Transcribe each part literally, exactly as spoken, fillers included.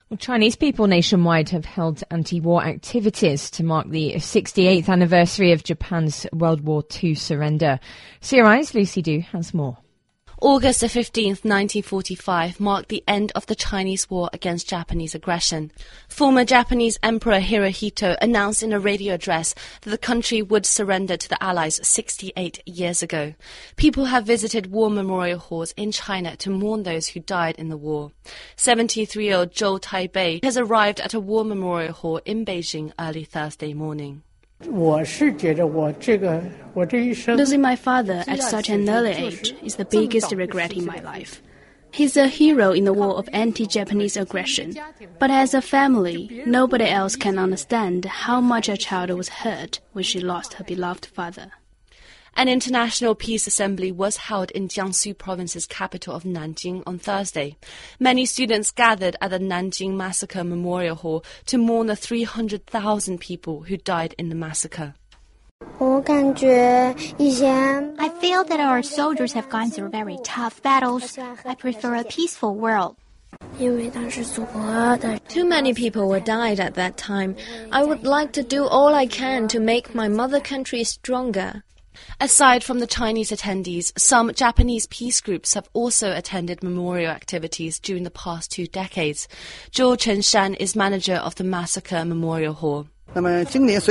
Well, Chinese people nationwide have held anti-war activities to mark the sixty-eighth anniversary of Japan's World War Two surrender. C R I's Lucy Du has more. August the fifteenth, nineteen forty-five marked the end of the Chinese war against Japanese aggression. Former Japanese Emperor Hirohito announced in a radio address that the country would surrender to the Allies sixty-eight years ago. People have visited war memorial halls in China to mourn those who died in the war. seventy-three-year-old Zhou Taibei has arrived at a war memorial hall in Beijing early Thursday morning. Losing my father at such an early age is the biggest regret in my life. He's a hero in the war of anti-Japanese aggression. But as a family, nobody else can understand how much a child was hurt when she lost her beloved father. An international peace assembly was held in Jiangsu province's capital of Nanjing on Thursday. Many students gathered at the Nanjing Massacre Memorial Hall to mourn the three hundred thousand people who died in the massacre. I feel that our soldiers have gone through very tough battles. I prefer a peaceful world. Too many people were died at that time. I would like to do all I can to make my mother country stronger. Aside from the Chinese attendees, some Japanese peace groups have also attended memorial activities during the past two decades. Zhou Chenshan is manager of the Massacre Memorial Hall. Although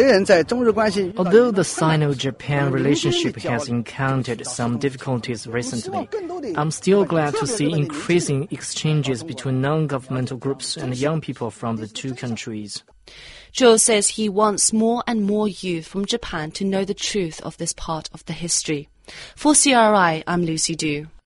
the Sino-Japan relationship has encountered some difficulties recently, I'm still glad to see increasing exchanges between non-governmental groups and young people from the two countries. Zhou says he wants more and more youth from Japan to know the truth of this part of the history. For C R I, I'm Lucy Du.